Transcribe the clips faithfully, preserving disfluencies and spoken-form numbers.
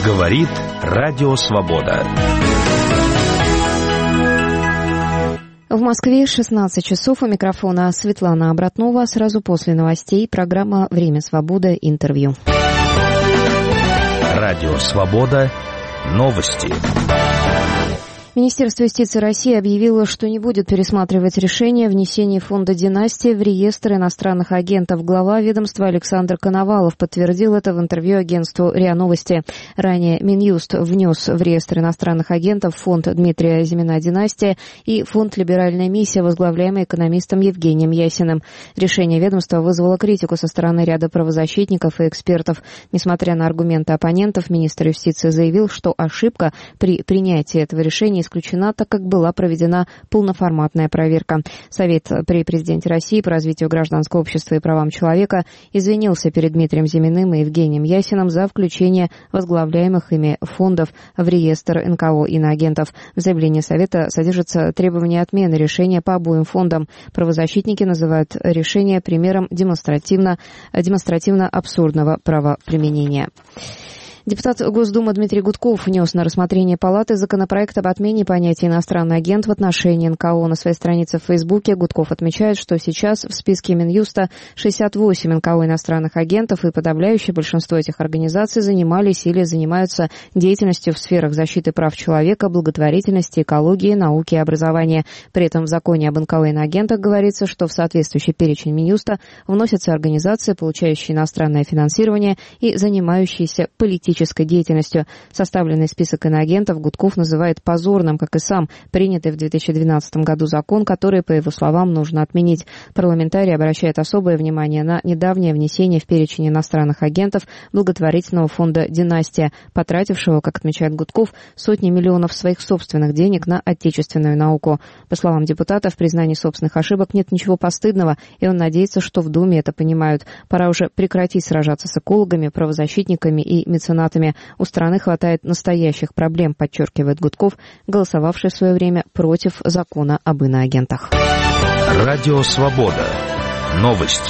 Говорит Радио Свобода. В Москве шестнадцать часов. У микрофона Светлана Обратнова. Сразу после новостей программа «Время свободы. Интервью». Радио Свобода. Новости. Министерство юстиции России объявило, что не будет пересматривать решение о внесении фонда «Династия» в реестр иностранных агентов. Глава ведомства Александр Коновалов подтвердил это в интервью агентству РИА Новости. Ранее Минюст внес в реестр иностранных агентов фонд Дмитрия Зимина «Династия» и фонд «Либеральная миссия», возглавляемый экономистом Евгением Ясиным. Решение ведомства вызвало критику со стороны ряда правозащитников и экспертов. Несмотря на аргументы оппонентов, министр юстиции заявил, что ошибка при принятии этого решения исключена, так как была проведена полноформатная проверка. Совет при президенте России по развитию гражданского общества и правам человека извинился перед Дмитрием Зиминым и Евгением Ясиным за включение возглавляемых ими фондов в реестр эн ка о иноагентов. В заявлении Совета содержится требование отмены решения по обоим фондам. Правозащитники называют решение примером демонстративно, демонстративно абсурдного правоприменения. Депутат Госдумы Дмитрий Гудков внес на рассмотрение Палаты законопроект об отмене понятия «иностранный агент» в отношении эн ка о. На своей странице в Фейсбуке Гудков отмечает, что сейчас в списке Минюста шестьдесят восемь эн ка о иностранных агентов, и подавляющее большинство этих организаций занимались или занимаются деятельностью в сферах защиты прав человека, благотворительности, экологии, науки и образования. При этом в законе об эн ка о иноагентах говорится, что в соответствующий перечень Минюста вносятся организации, получающие иностранное финансирование и занимающиеся политической деятельностью. Составленный список иноагентов Гудков называет позорным, как и сам принятый в две тысячи двенадцатом году закон, который, по его словам, нужно отменить. Парламентарий обращает особое внимание на недавнее внесение в перечень иностранных агентов благотворительного фонда «Династия», потратившего, как отмечает Гудков, сотни миллионов своих собственных денег на отечественную науку. По словам депутата, в признании собственных ошибок нет ничего постыдного, и он надеется, что в Думе это понимают. Пора уже прекратить сражаться с экологами, правозащитниками и меценатами. У страны хватает настоящих проблем, подчеркивает Гудков, голосовавший в свое время против закона об иноагентах. Радио Свобода. Новости.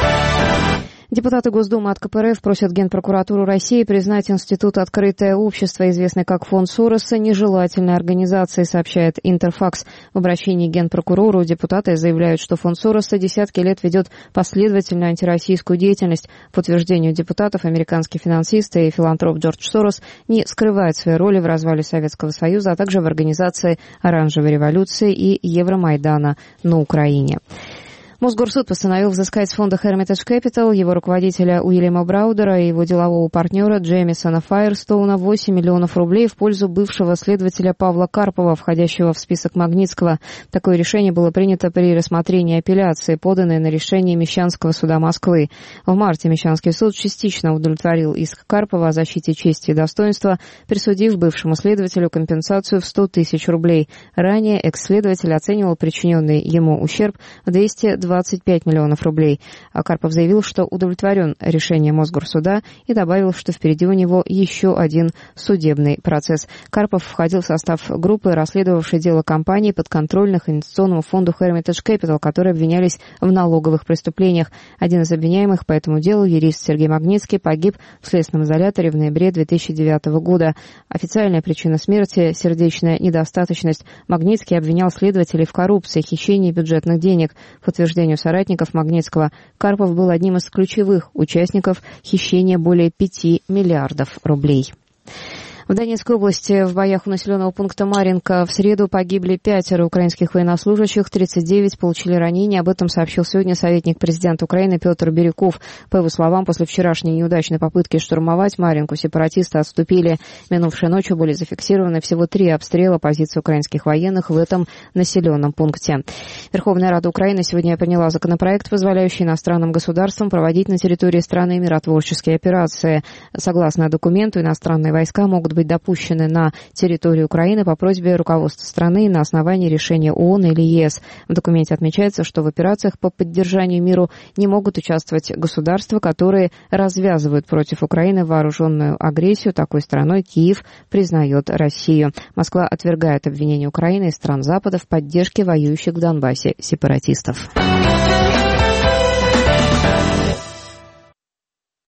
Депутаты Госдумы от ка пэ эр эф просят Генпрокуратуру России признать Институт «Открытое общество», известный как Фонд Сороса, нежелательной организацией, сообщает Интерфакс. В обращении к Генпрокурору депутаты заявляют, что Фонд Сороса десятки лет ведет последовательную антироссийскую деятельность. По утверждению депутатов, американский финансист и филантроп Джордж Сорос не скрывает своей роли в развале Советского Союза, а также в организации Оранжевой революции и Евромайдана на Украине. Мосгорсуд постановил взыскать с фонда Hermitage Capital, его руководителя Уильяма Браудера и его делового партнера Джеймисона Файерстоуна восемь миллионов рублей в пользу бывшего следователя Павла Карпова, входящего в список Магнитского. Такое решение было принято при рассмотрении апелляции, поданной на решение Мещанского суда Москвы. В марте Мещанский суд частично удовлетворил иск Карпова о защите чести и достоинства, присудив бывшему следователю компенсацию в сто тысяч рублей. Ранее экс-следователь оценивал причиненный ему ущерб в двести двадцать пять миллионов рублей. А Карпов заявил, что удовлетворен решением Мосгорсуда и добавил, что впереди у него еще один судебный процесс. Карпов входил в состав группы, расследовавшей дело компаний, подконтрольных инвестиционному фонду Hermitage Capital, которые обвинялись в налоговых преступлениях. Один из обвиняемых по этому делу, юрист Сергей Магнитский, погиб в следственном изоляторе в ноябре две тысячи девятого года. Официальная причина смерти – сердечная недостаточность. Магнитский обвинял следователей в коррупции, хищении бюджетных денег. По утверждению соратников Магнитского, Карпов был одним из ключевых участников хищения более пяти миллиардов рублей. В Донецкой области в боях у населенного пункта Марьинка в среду погибли пятеро украинских военнослужащих, тридцать девять получили ранения. Об этом сообщил сегодня советник президента Украины Петр Бирюков. По его словам, после вчерашней неудачной попытки штурмовать Марьинку сепаратисты отступили. Минувшей ночью были зафиксированы всего три обстрела позиций украинских военных в этом населенном пункте. Верховная Рада Украины сегодня приняла законопроект, позволяющий иностранным государствам проводить на территории страны миротворческие операции. Согласно документу, иностранные войска могут быть допущены на территорию Украины по просьбе руководства страны на основании решения ООН или ЕС. В документе отмечается, что в операциях по поддержанию миру не могут участвовать государства, которые развязывают против Украины вооруженную агрессию. Такой страной Киев признает Россию. Москва отвергает обвинения Украины и стран Запада в поддержке воюющих в Донбассе сепаратистов.